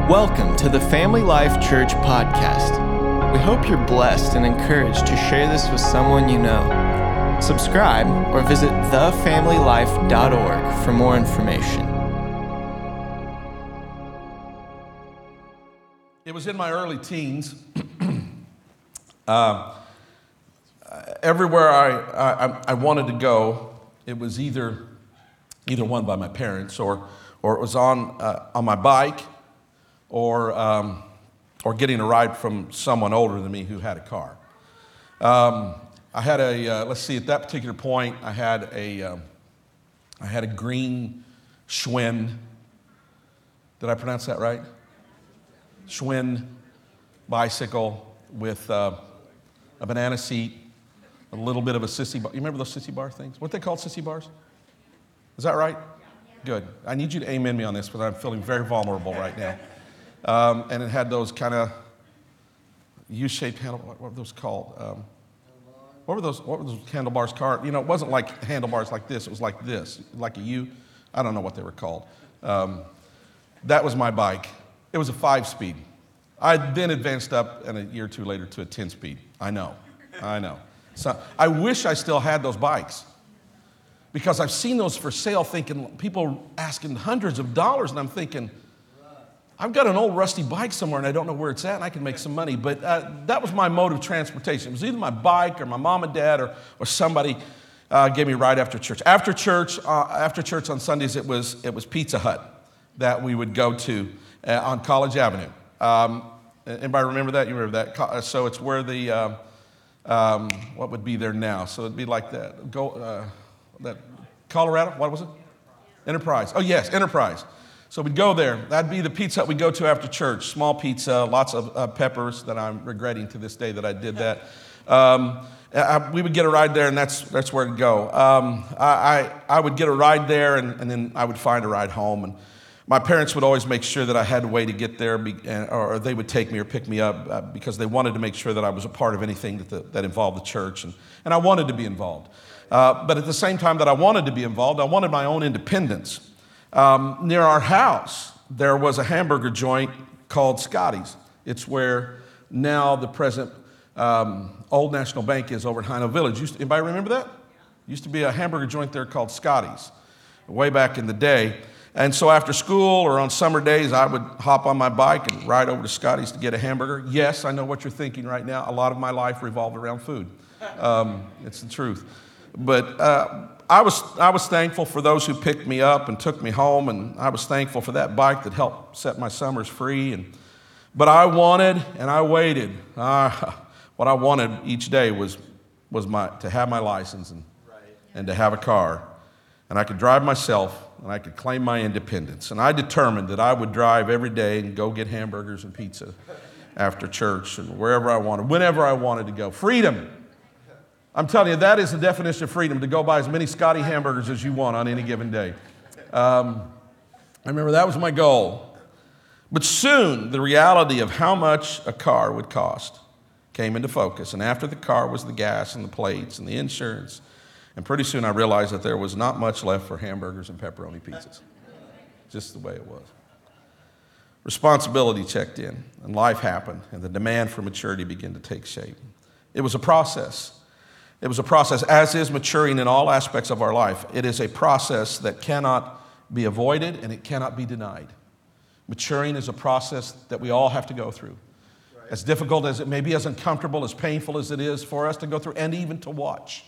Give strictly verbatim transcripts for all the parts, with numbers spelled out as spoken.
Welcome to the Family Life Church podcast. We hope you're blessed and encouraged to share this with someone you know. Subscribe or visit the family life dot org for more information. It was in my early teens. uh, everywhere I, I, I wanted to go, it was either either one by my parents, or or it was on uh, on my bike, or um, or getting a ride from someone older than me who had a car. Um, I had a uh, let's see. At that particular point, I had a um, I had a green Schwinn. Did I pronounce that right? Schwinn bicycle with uh, a banana seat, a little bit of a sissy bar. You remember those sissy bar things? What they called sissy bars? Is that right? Good. I need you to amen me on this because I'm feeling very vulnerable right now. Um, and it had those kind of U-shaped handlebars. What were those called? Um, what were those? What were those handlebars? Car? You know, it wasn't like handlebars like this. It was like this, like a U. I don't know what they were called. Um, that was my bike. It was a five-speed. I then advanced up, and a year or two later, to a ten-speed. I know, I know. So I wish I still had those bikes, because I've seen those for sale, thinking people asking hundreds of dollars, and I'm thinking, I've got an old rusty bike somewhere, and I don't know where it's at, and I can make some money. But uh, that was my mode of transportation. It was either my bike or my mom and dad or or somebody uh, gave me a ride after church. After church, uh, after church on Sundays, it was it was Pizza Hut that we would go to uh, on College Avenue. Um, anybody remember that? You remember that? So it's where the um, um, what would be there now? So it'd be like that. Go. Uh, That Colorado, what was it? Enterprise. Oh, yes, Enterprise. So we'd go there. That'd be the Pizza Hut we'd go to after church. Small pizza, lots of uh, peppers that I'm regretting to this day that I did that. Um, I, we would get a ride there, and that's that's where it'd go. Um, I, I I would get a ride there, and, and then I would find a ride home. And my parents would always make sure that I had a way to get there, be, or they would take me or pick me up uh, because they wanted to make sure that I was a part of anything that, the, that involved the church, and, and I wanted to be involved. Uh, but at the same time that I wanted to be involved, I wanted my own independence. Um, near our house, there was a hamburger joint called Scotty's. It's where now the present um, Old National Bank is over at Hino Village. Used to, anybody remember that? Used to be a hamburger joint there called Scotty's way back in the day. And so after school or on summer days, I would hop on my bike and ride over to Scotty's to get a hamburger. Yes, I know what you're thinking right now. A lot of my life revolved around food. Um, it's the truth. But uh, I was I was thankful for those who picked me up and took me home, and I was thankful for that bike that helped set my summers free. And but I wanted and I waited. Uh, what I wanted each day was was my to have my license and and to have a car, and I could drive myself, and I could claim my independence. And I determined that I would drive every day and go get hamburgers and pizza after church and wherever I wanted, whenever I wanted to go. Freedom. I'm telling you, that is the definition of freedom, to go buy as many Scotty hamburgers as you want on any given day. Um, I remember that was my goal. But soon, the reality of how much a car would cost came into focus. And after the car was the gas and the plates and the insurance. And pretty soon I realized that there was not much left for hamburgers and pepperoni pizzas. Just the way it was. Responsibility checked in, and life happened, and the demand for maturity began to take shape. It was a process. It was a process, as is maturing in all aspects of our life. It is a process that cannot be avoided and it cannot be denied. Maturing is a process that we all have to go through. Right. As difficult as it may be, as uncomfortable, as painful as it is for us to go through, and even to watch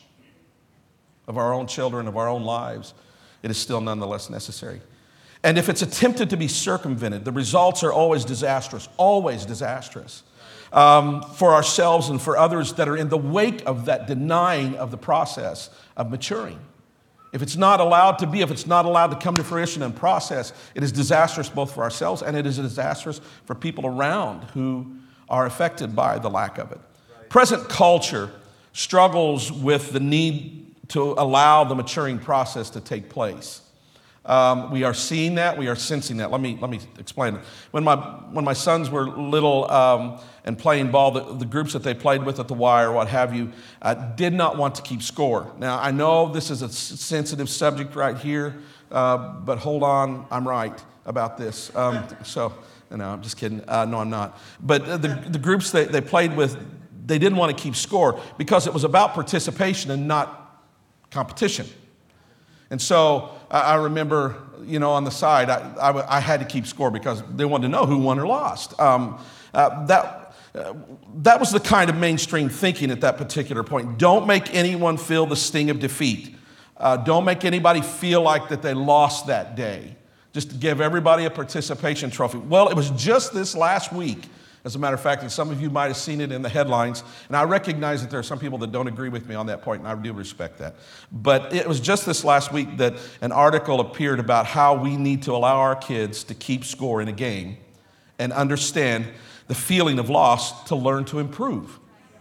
of our own children, of our own lives, it is still nonetheless necessary. And if it's attempted to be circumvented, the results are always disastrous, always disastrous. Um, for ourselves and for others that are in the wake of that denying of the process of maturing. If it's not allowed to be, if it's not allowed to come to fruition and process, it is disastrous both for ourselves and it is disastrous for people around who are affected by the lack of it. Right. Present culture struggles with the need to allow the maturing process to take place. Um, we are seeing that. We are sensing that. Let me let me explain it. When my when my sons were little um, and playing ball, the, the groups that they played with at the Y or what have you uh, did not want to keep score. Now I know this is a sensitive subject right here, uh, but hold on, I'm right. about this. Um, so, no, I'm just kidding. Uh, no, I'm not. But uh, the, the groups they, they played with, they didn't want to keep score because it was about participation and not competition. And so I, I remember, you know, on the side, I, I, I had to keep score because they wanted to know who won or lost. Um, uh, that, uh, that was the kind of mainstream thinking at that particular point. Don't make anyone feel the sting of defeat. Uh, don't make anybody feel like that they lost that day. Just give everybody a participation trophy. Well, it was just this last week, as a matter of fact, and some of you might have seen it in the headlines, and I recognize that there are some people that don't agree with me on that point, and I do respect that. But it was just this last week that an article appeared about how we need to allow our kids to keep score in a game and understand the feeling of loss to learn to improve.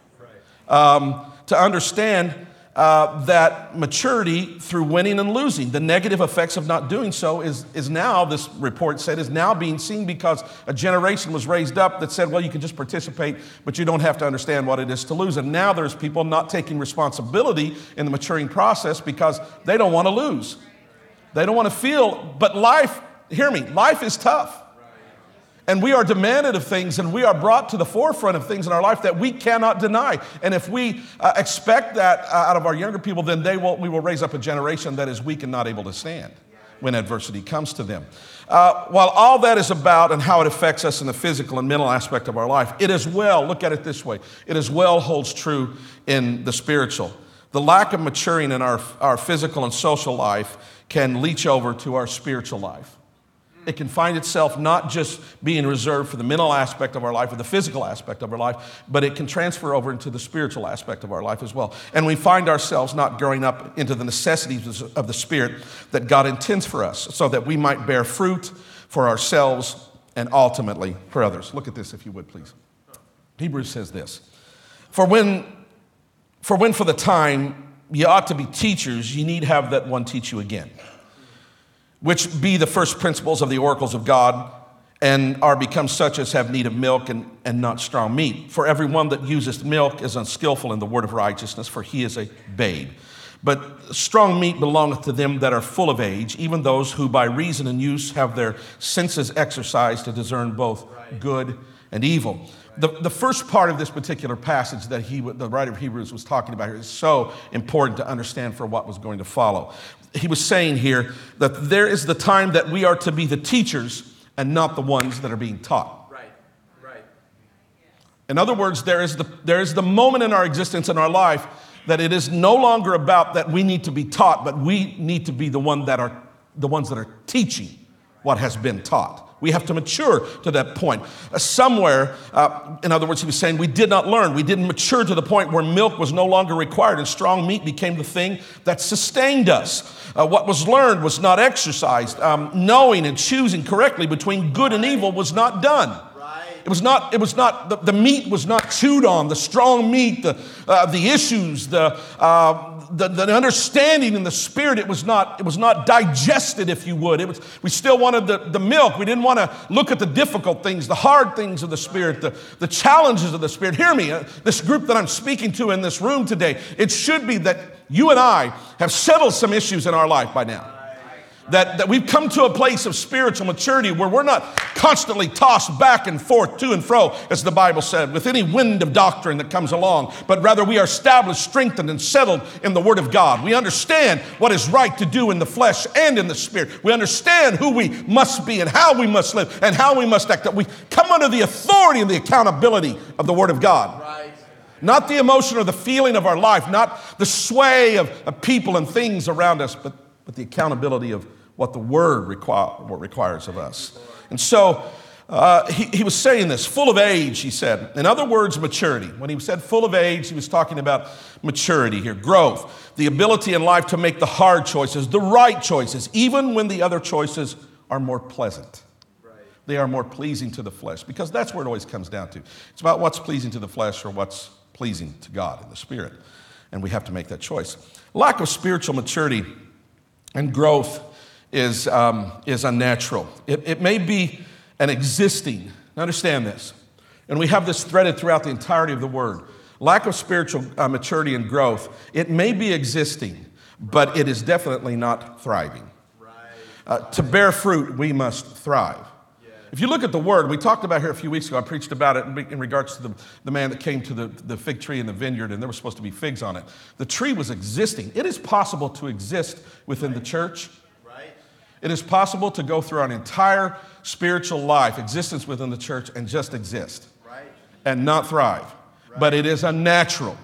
Um, to understand Uh, that maturity through winning and losing, the negative effects of not doing so is, is now, this report said, is now being seen because a generation was raised up that said, well, you can just participate, but you don't have to understand what it is to lose. And now there's people not taking responsibility in the maturing process because they don't want to lose. They don't want to feel, but life, hear me, life is tough. And we are demanded of things, and we are brought to the forefront of things in our life that we cannot deny. And if we uh, expect that uh, out of our younger people, then they will, we will raise up a generation that is weak and not able to stand when adversity comes to them. Uh, while all that is about and how it affects us in the physical and mental aspect of our life, it as well, look at it this way, it as well holds true in the spiritual. The lack of maturing in our, our physical and social life can leach over to our spiritual life. It can find itself not just being reserved for the mental aspect of our life or the physical aspect of our life, but it can transfer over into the spiritual aspect of our life as well. And we find ourselves not growing up into the necessities of the Spirit that God intends for us so that we might bear fruit for ourselves and ultimately for others. Look at this, if you would, please. Hebrews says this, For when, for when for the time ye ought to be teachers, ye need have that one teach you again, which be the first principles of the oracles of God, and are become such as have need of milk and, and not strong meat. For every one that useth milk is unskillful in the word of righteousness, for he is a babe. But strong meat belongeth to them that are full of age, even those who by reason and use have their senses exercised to discern both good and evil. The, the first part of this particular passage that he, the writer of Hebrews was talking about here is so important to understand for what was going to follow. He was saying here that there is the time that we are to be the teachers and not the ones that are being taught. Right, right. In other words, there is the, there is the moment in our existence in our life that it is no longer about that we need to be taught, but we need to be the one that are the ones that are teaching what has been taught. We have to mature to that point. Uh, somewhere, uh, in other words, he was saying we did not learn. We didn't mature to the point where milk was no longer required and strong meat became the thing that sustained us. Uh, what was learned was not exercised. Um, knowing and choosing correctly between good and evil was not done. It was not, it was not, the, the meat was not chewed on, the strong meat, the, uh, the issues, the, uh, the, the understanding in the spirit, it was not, it was not digested, if you would. It was, we still wanted the, the milk. We didn't want to look at the difficult things, the hard things of the spirit, the, the challenges of the spirit. Hear me, uh, this group that I'm speaking to in this room today, it should be that you and I have settled some issues in our life by now. That, that we've come to a place of spiritual maturity where we're not constantly tossed back and forth, to and fro, as the Bible said, with any wind of doctrine that comes along, but rather we are established, strengthened, and settled in the Word of God. We understand what is right to do in the flesh and in the spirit. We understand who we must be and how we must live and how we must act. That we come under the authority and the accountability of the Word of God. Right. Not the emotion or the feeling of our life, not the sway of, of people and things around us, but but the accountability of what the Word require, what requires of us. And so uh, he, he was saying this, full of age, he said. In other words, maturity. When he said full of age, he was talking about maturity here, growth, the ability in life to make the hard choices, the right choices, even when the other choices are more pleasant. Right. They are more pleasing to the flesh, because that's where it always comes down to. It's about what's pleasing to the flesh or what's pleasing to God in the Spirit. And we have to make that choice. Lack of spiritual maturity and growth is, um, is unnatural. It, it may be an existing, understand this, and we have this threaded throughout the entirety of the Word. Lack of spiritual uh, maturity and growth, it may be existing, but it is definitely not thriving. Right. Uh, to bear fruit, we must thrive. If you look at the word, we talked about here a few weeks ago, I preached about it in, in regards to the, the man that came to the, the fig tree in the vineyard, and there were supposed to be figs on it. The tree was existing. It is possible to exist within the church. It is possible to go through an entire spiritual life, existence within the church, and just exist and not thrive. But it is unnatural.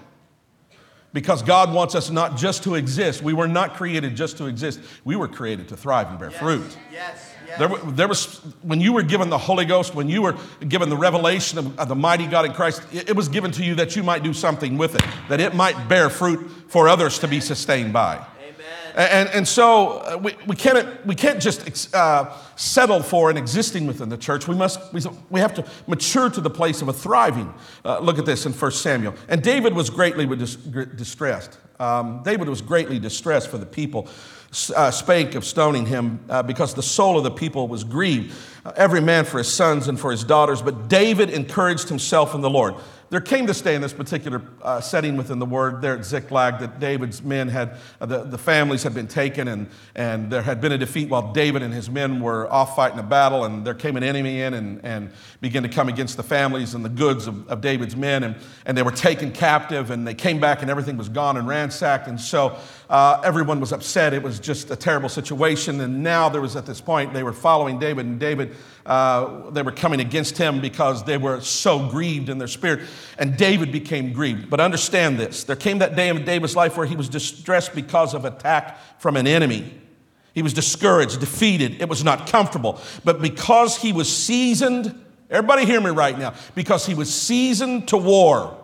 Because God wants us not just to exist. We were not created just to exist. We were created to thrive and bear yes. fruit. Yes. Yes. There, there was, when you were given the Holy Ghost, when you were given the revelation of, of the mighty God in Christ, it, it was given to you that you might do something with it, that it might bear fruit for others to be sustained by. And, and so we, we, can't, we can't just uh, settle for an existing within the church. We must we, we have to mature to the place of a thriving. Uh, look at this in First Samuel. And David was greatly dis- distressed. Um, David was greatly distressed for the people uh, spake of stoning him uh, because the soul of the people was grieved, uh, every man for his sons and for his daughters. But David encouraged himself in the Lord. There came this day in this particular uh, setting within the word there at Ziklag that David's men had, uh, the, the families had been taken, and, and there had been a defeat while David and his men were off fighting a battle, and there came an enemy in and, and began to come against the families and the goods of, of David's men, and, and they were taken captive, and they came back and everything was gone and ransacked, and so uh, everyone was upset. It was just a terrible situation, and now there was at this point, they were following David, and David, uh, they were coming against him because they were so grieved in their spirit. And David became grieved. But understand this. There came that day in David's life where he was distressed because of attack from an enemy. He was discouraged, defeated. It was not comfortable. But because he was seasoned, everybody hear me right now, because he was seasoned to war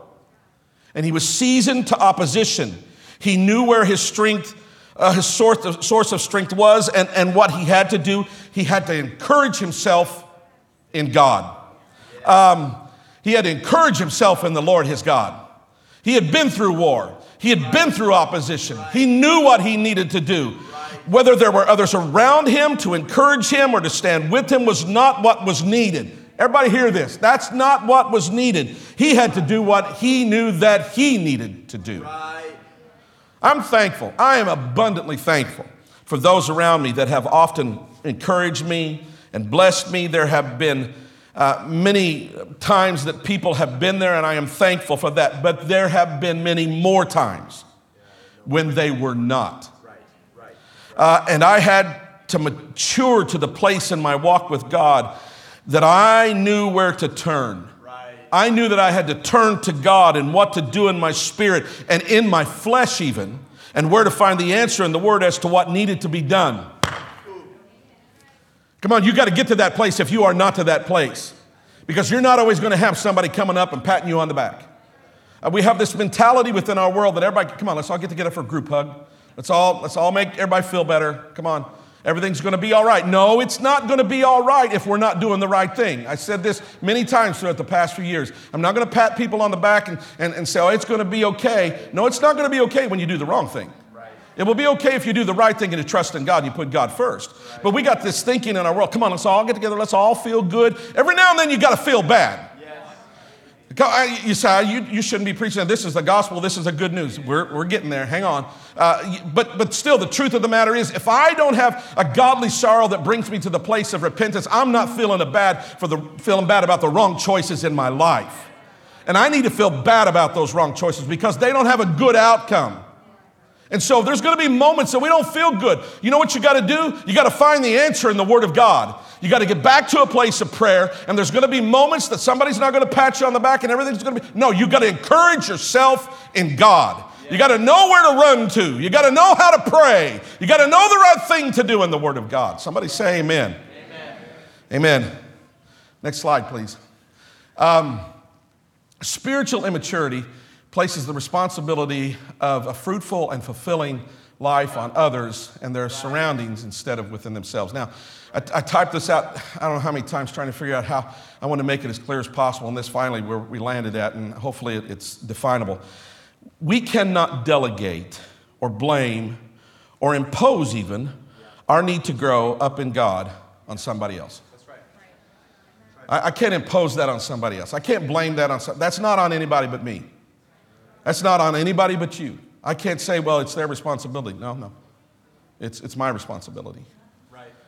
and he was seasoned to opposition, he knew where his strength, uh, his source of, source of strength was and, and what he had to do. He had to encourage himself in God. Um, He had to encourage himself in the Lord his God. He had been through war. He had been through opposition. He knew what he needed to do. Whether there were others around him to encourage him or to stand with him was not what was needed. Everybody hear this. That's not what was needed. He had to do what he knew that he needed to do. I'm thankful. I am abundantly thankful for those around me that have often encouraged me and blessed me. There have been Uh, many times that people have been there, and I am thankful for that. But there have been many more times when they were not. Uh, and I had to mature to the place in my walk with God that I knew where to turn. I knew that I had to turn to God and what to do in my spirit and in my flesh even, and where to find the answer in the Word as to what needed to be done. Come on, you got to get to that place if you are not to that place. Because you're not always going to have somebody coming up and patting you on the back. Uh, we have this mentality within our world that everybody, come on, let's all get together for a group hug. Let's all, let's all make everybody feel better. Come on, everything's going to be all right. No, it's not going to be all right if we're not doing the right thing. I said this many times throughout the past few years. I'm not going to pat people on the back and, and, and say, oh, it's going to be okay. No, it's not going to be okay when you do the wrong thing. It will be okay if you do the right thing and you trust in God and you put God first. Right. But we got this thinking in our world, come on, let's all get together, let's all feel good. Every now and then you got to feel bad. Yes. You say, you, you shouldn't be preaching, this is the gospel, this is the good news. We're, we're getting there, hang on. Uh, but, but still, the truth of the matter is, if I don't have a godly sorrow that brings me to the place of repentance, I'm not feeling, a bad, for the, feeling bad about the wrong choices in my life. And I need to feel bad about those wrong choices because they don't have a good outcome. And so there's going to be moments that we don't feel good. You know what you got to do? You got to find the answer in the Word of God. You got to get back to a place of prayer, and there's going to be moments that somebody's not going to pat you on the back and everything's going to be... No, you got to encourage yourself in God. You got to know where to run to. You got to know how to pray. You got to know the right thing to do in the Word of God. Somebody say amen. Amen. Amen. Next slide, please. Um, spiritual immaturity places the responsibility of a fruitful and fulfilling life on others and their surroundings instead of within themselves. Now, I, I typed this out, I don't know how many times, trying to figure out how I want to make it as clear as possible, and this finally where we landed at, and hopefully it, it's definable. We cannot delegate or blame or impose even our need to grow up in God on somebody else. That's right. I, I can't impose that on somebody else. I can't blame that on somebody. That's not on anybody but me. That's not on anybody but you. I can't say, well, it's their responsibility. No, no. It's, it's my responsibility. Right.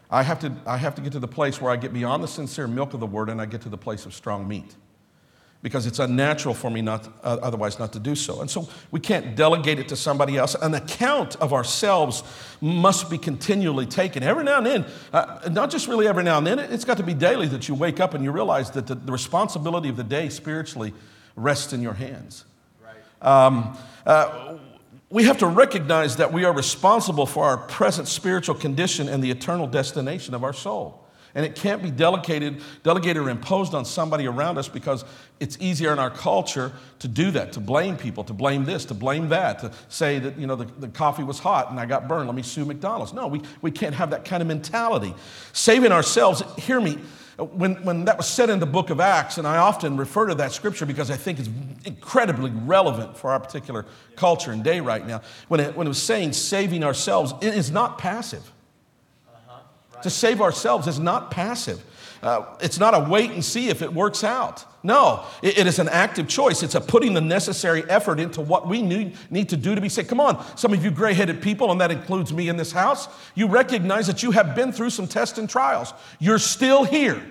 I have to, I have to get to the place where I get beyond the sincere milk of the word and I get to the place of strong meat. Because it's unnatural for me not, uh, otherwise not to do so. And so we can't delegate it to somebody else. An account of ourselves must be continually taken. Every now and then, uh, not just really every now and then, it's got to be daily that you wake up and you realize that the, the responsibility of the day spiritually rests in your hands. Right. Um, uh, we have to recognize that we are responsible for our present spiritual condition and the eternal destination of our soul. And it can't be delegated, delegated or imposed on somebody around us because it's easier in our culture to do that, to blame people, to blame this, to blame that, to say that, you know, the, the coffee was hot and I got burned, let me sue McDonald's. No, we, we can't have that kind of mentality. Saving ourselves, hear me, when, when that was said in the book of Acts, and I often refer to that scripture because I think it's incredibly relevant for our particular culture and day right now, when it, when it was saying saving ourselves, it is not passive. To save ourselves is not passive. Uh, it's not a wait and see if it works out. No, it, it is an active choice. It's a putting the necessary effort into what we need, need to do to be saved. Come on, some of you gray-headed people, and that includes me in this house, you recognize that you have been through some tests and trials. You're still here.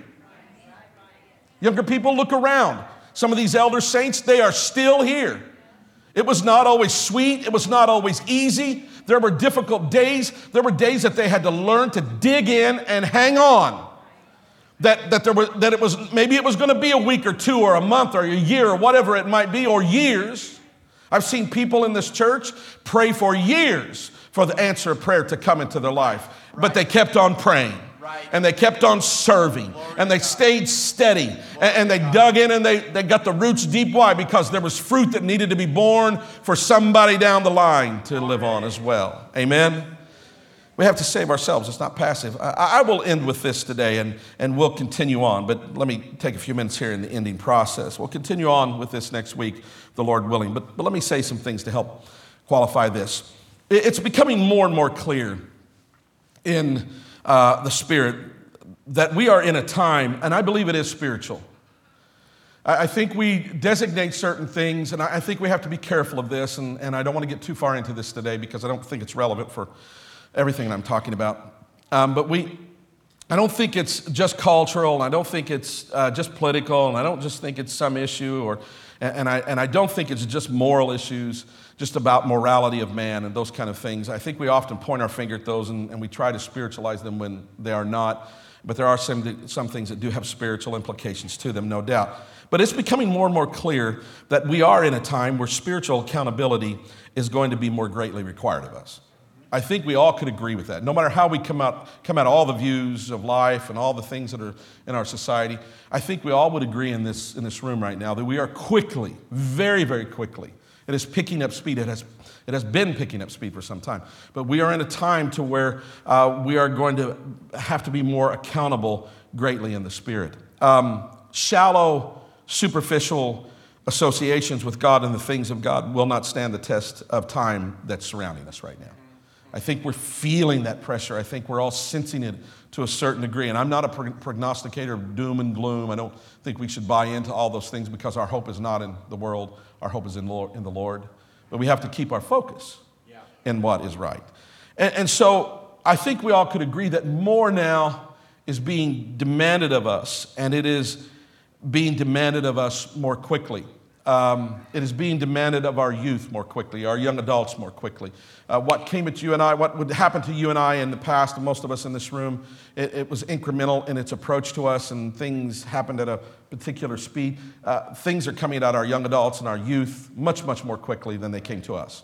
Younger people, look around. Some of these elder saints, they are still here. It was not always sweet. It was not always easy. There were difficult days. There were days that they had to learn to dig in and hang on. That, that, there were, that it was, maybe it was going to be a week or two or a month or a year or whatever it might be, or years. I've seen people in this church pray for years for the answer of prayer to come into their life. But they kept on praying. And they kept on serving, and they stayed steady, and, and they dug in, and they, they got the roots deep. Why? Because there was fruit that needed to be born for somebody down the line to live on as well. Amen? We have to save ourselves. It's not passive. I, I will end with this today, and, and we'll continue on, but let me take a few minutes here in the ending process. We'll continue on with this next week, the Lord willing, but, but let me say some things to help qualify this. It's becoming more and more clear in Uh, the Spirit, that we are in a time, and I believe it is spiritual. I, I think we designate certain things, and I, I think we have to be careful of this, and, and I don't want to get too far into this today because I don't think it's relevant for everything I'm talking about. Um, but we, I don't think it's just cultural, and I don't think it's uh, just political, and I don't just think it's some issue, or and, and I and I don't think it's just moral issues, just about morality of man and those kind of things. I think we often point our finger at those and, and we try to spiritualize them when they are not. But there are some, some things that do have spiritual implications to them, no doubt. But it's becoming more and more clear that we are in a time where spiritual accountability is going to be more greatly required of us. I think we all could agree with that. No matter how we come out, come out all the views of life and all the things that are in our society, I think we all would agree in this, in this room right now that we are quickly, very, very quickly, it is picking up speed. It has, it has been picking up speed for some time. But we are in a time to where uh, we are going to have to be more accountable greatly in the Spirit. Um, shallow, superficial associations with God and the things of God will not stand the test of time that's surrounding us right now. I think we're feeling that pressure. I think we're all sensing it to a certain degree. And I'm not a prognosticator of doom and gloom. I don't think we should buy into all those things because our hope is not in the world. Our hope is in the Lord. But we have to keep our focus in what is right. And, and so I think we all could agree that more now is being demanded of us, and it is being demanded of us more quickly. Um, it is being demanded of our youth more quickly, our young adults more quickly. Uh, what came at you and I, what would happen to you and I in the past, and most of us in this room, it, it was incremental in its approach to us, and things happened at a particular speed. Uh, things are coming at our young adults and our youth much, much more quickly than they came to us.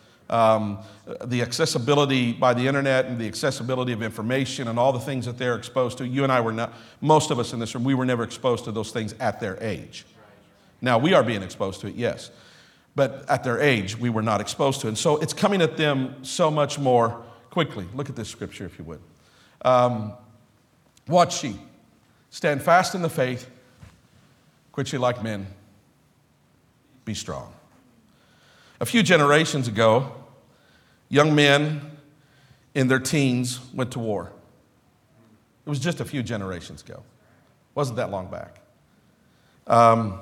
Um, the accessibility by the internet and the accessibility of information and all the things that they're exposed to, you and I were not, most of us in this room, we were never exposed to those things at their age. Now, we are being exposed to it, yes. But at their age, we were not exposed to it. And so it's coming at them so much more quickly. Look at this scripture, if you would. Um, Watch ye. Stand fast in the faith. Quit ye like men. Be strong. A few generations ago, young men in their teens went to war. It was just a few generations ago. It wasn't that long back. Um...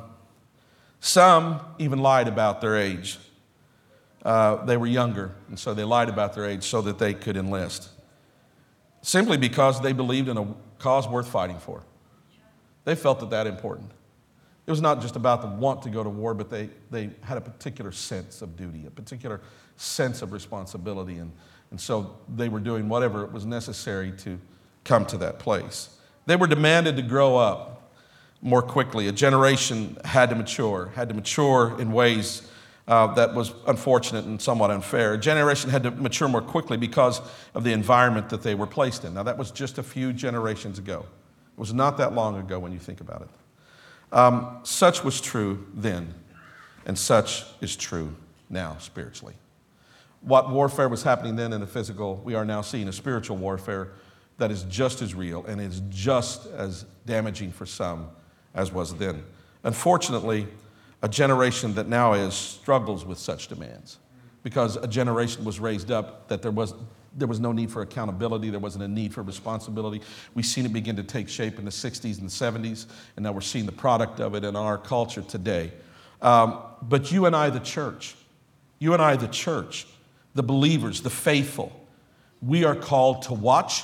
Some even lied about their age. Uh, they were younger, and so they lied about their age so that they could enlist. simply because they believed in a cause worth fighting for. They felt that that important. It was not just about the want to go to war, but they, they had a particular sense of duty, a particular sense of responsibility, and, and so they were doing whatever was necessary to come to that place. They were demanded to grow up more quickly. A generation had to mature, had to mature in ways uh, that was unfortunate and somewhat unfair. A generation had to mature more quickly because of the environment that they were placed in. Now, that was just a few generations ago. It was not that long ago when you think about it. Um, such was true then, and such is true now spiritually. What warfare was happening then in the physical, we are now seeing a spiritual warfare that is just as real and is just as damaging for some as was then. Unfortunately, a generation that now is struggles with such demands because a generation was raised up that there was There was no need for accountability. There wasn't a need for responsibility. We've seen it begin to take shape in the sixties and the seventies, and now we're seeing the product of it in our culture today. Um, but you and I, the church, you and I, the church, the believers, the faithful, we are called to watch,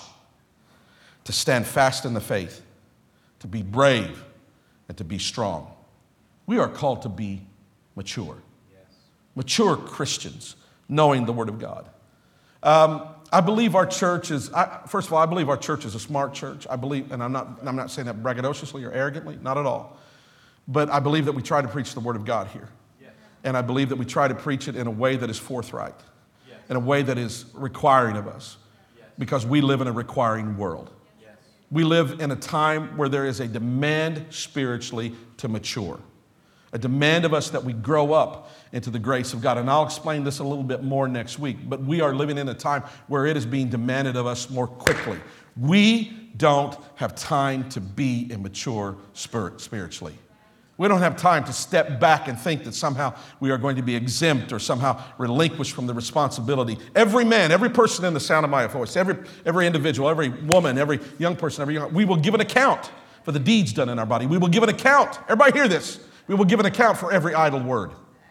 to stand fast in the faith, to be brave, and to be strong. We are called to be mature. Yes. Mature Christians, knowing the Word of God. Um, I believe our church is, I, first of all, I believe our church is a smart church. I believe, and I'm not, I'm not saying that braggadociously or arrogantly, not at all. But I believe that we try to preach the Word of God here. Yes. And I believe that we try to preach it in a way that is forthright, yes. in a way that is requiring of us, yes. because we live in a requiring world. Yes. We live in a time where there is a demand spiritually to mature. A demand of us that we grow up into the grace of God. And I'll explain this a little bit more next week. But we are living in a time where it is being demanded of us more quickly. We don't have time to be immature spirit, spiritually. We don't have time to step back and think that somehow we are going to be exempt or somehow relinquished from the responsibility. Every man, every person in the sound of my voice, every, every individual, every woman, every young person, every young, we will give an account for the deeds done in our body. We will give an account. Everybody hear this. We will give an account for every idle word.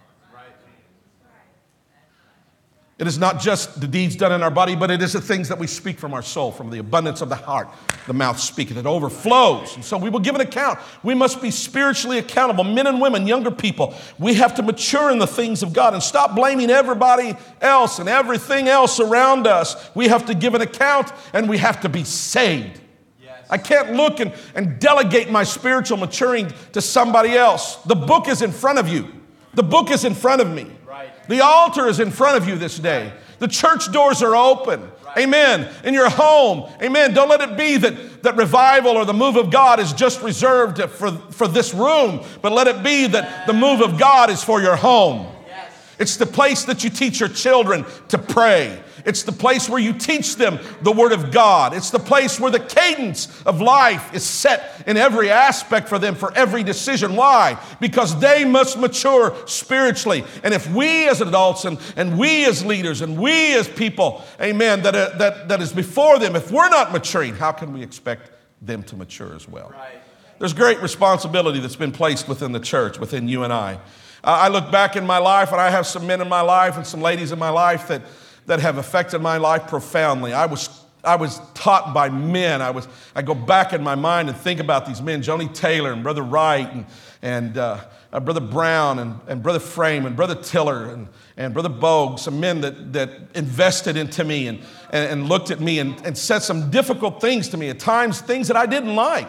It is not just the deeds done in our body, but it is the things that we speak from our soul, from the abundance of the heart. The mouth speaketh, it overflows. And so we will give an account. We must be spiritually accountable. Men and women, younger people, we have to mature in the things of God and stop blaming everybody else and everything else around us. We have to give an account and we have to be saved. I can't look and, and delegate my spiritual maturing to somebody else. The book is in front of you. The book is in front of me. Right. The altar is in front of you this day. The church doors are open. Right. Amen. In your home. Amen. Don't let it be that, that revival or the move of God is just reserved for, for this room, but let it be that the move of God is for your home. Yes. It's the place that you teach your children to pray. It's the place where you teach them the Word of God. It's the place where the cadence of life is set in every aspect for them, for every decision. Why? Because they must mature spiritually. And if we as adults and, and we as leaders and we as people, amen, that, uh, that, that is before them, if we're not maturing, how can we expect them to mature as well? Right. There's great responsibility that's been placed within the church, within you and I. Uh, I look back in my life, and I have some men in my life and some ladies in my life that that have affected my life profoundly. I was I was taught by men. I was I go back in my mind and think about these men, Joni Taylor and Brother Wright and, and uh, uh, Brother Brown and, and Brother Frame and Brother Tiller and, and Brother Bogue, some men that, that invested into me and, and, and looked at me and, and said some difficult things to me, at times things that I didn't like.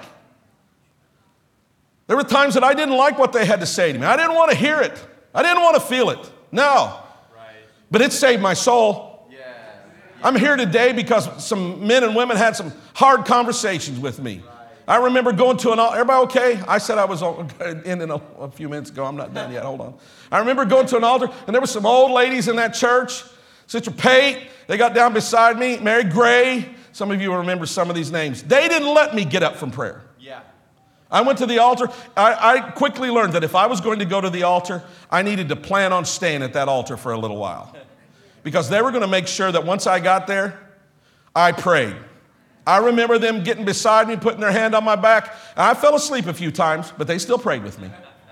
There were times that I didn't like what they had to say to me. I didn't want to hear it. I didn't want to feel it. No. But it saved my soul. Yeah. I'm here today because some men and women had some hard conversations with me. Right. I remember going to an altar. Everybody okay? I said I was in, in a, a few minutes ago. I'm not done yet. Hold on. I remember going to an altar, and there were some old ladies in that church. Sister Pate, they got down beside me. Mary Gray. Some of you will remember some of these names. They didn't let me get up from prayer. Yeah. I went to the altar. I, I quickly learned that if I was going to go to the altar, I needed to plan on staying at that altar for a little while. Because they were going to make sure that once I got there, I prayed. I remember them getting beside me, putting their hand on my back. I fell asleep a few times, but they still prayed with me.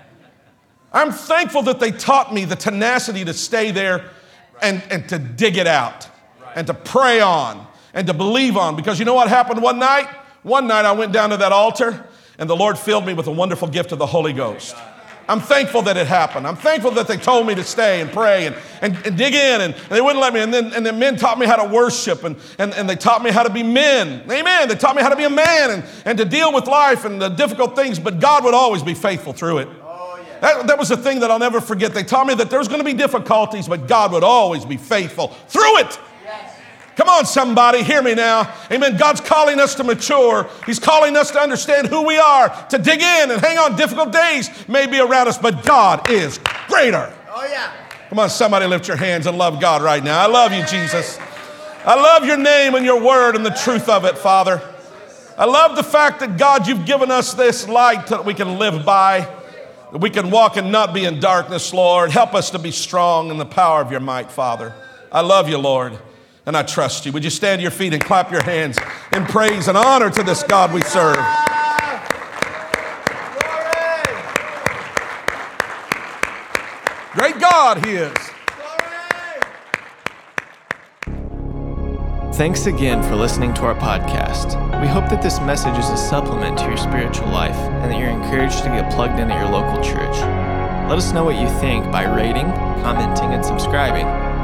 I'm thankful that they taught me the tenacity to stay there and, and to dig it out and to pray on and to believe on. Because you know what happened one night? One night I went down to that altar, and the Lord filled me with a wonderful gift of the Holy Ghost. I'm thankful that it happened. I'm thankful that they told me to stay and pray and, and, and dig in, and, and they wouldn't let me. And then, and then men taught me how to worship, and, and, and they taught me how to be men. Amen. They taught me how to be a man and, and to deal with life and the difficult things, but God would always be faithful through it. Oh, yeah. that, that was the thing that I'll never forget. They taught me that there was going to be difficulties, but God would always be faithful through it. Come on, somebody, hear me now. Amen. God's calling us to mature. He's calling us to understand who we are, to dig in and hang on. Difficult days may be around us, but God is greater. Oh, yeah. Come on, somebody lift your hands and love God right now. I love you, Jesus. I love your name and your word and the truth of it, Father. I love the fact that, God, you've given us this light that we can live by, that we can walk and not be in darkness, Lord. Help us to be strong in the power of your might, Father. I love you, Lord. And I trust you. Would you stand to your feet and clap your hands in praise and honor to this God we serve? Great God he is. Thanks again for listening to our podcast. We hope that this message is a supplement to your spiritual life and that you're encouraged to get plugged in at your local church. Let us know what you think by rating, commenting, and subscribing.